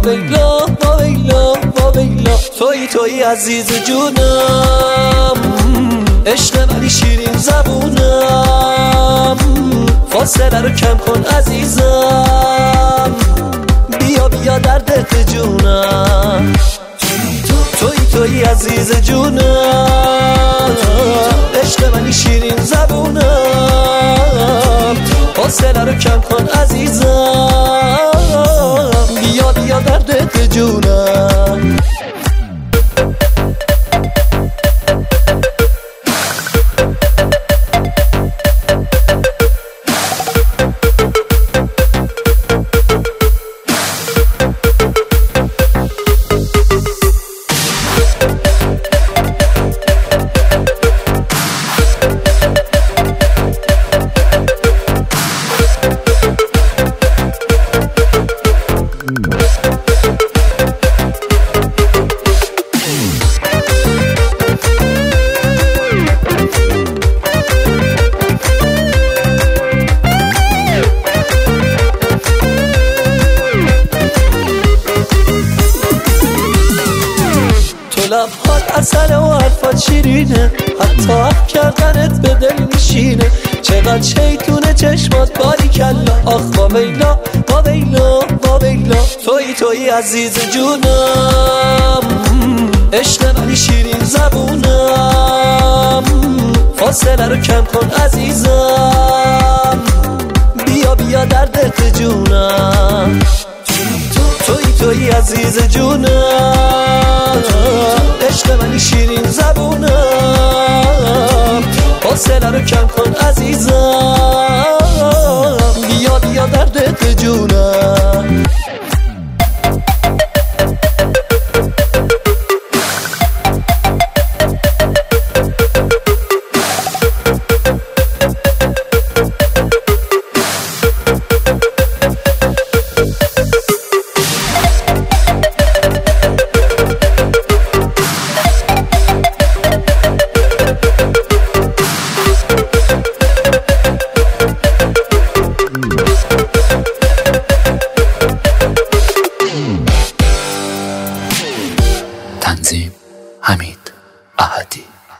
واویلا واویلا واویلا، تویی عزیز جونم، عشق ولی شیرین زبونم، فاصله رو کم کن عزیزم، بیا بیا در دل جونم، تویی عزیز جونم، عشق ولی شیرین زبونم، فاصله رو کم کن عزیزم، بیا بیا در دل جونم. لبهات عسل و حرفات شیرینه، حتی حرف کردنت به دل میشینه، چقدر شیطونه چشمات باریکلا، آخ واویلا واویلا واویلا، تویی عزیز جونم، عشق ولی شیرین زبونم، فاصله رو کم کن عزیزم، بیا بیا در دل جونم، تویی عزیز جونم، عشق ولی شیرین زبونم، فاصله رو کم کن عزیزم، بیا بیا در دل جونم. تنظیم حمید احدی.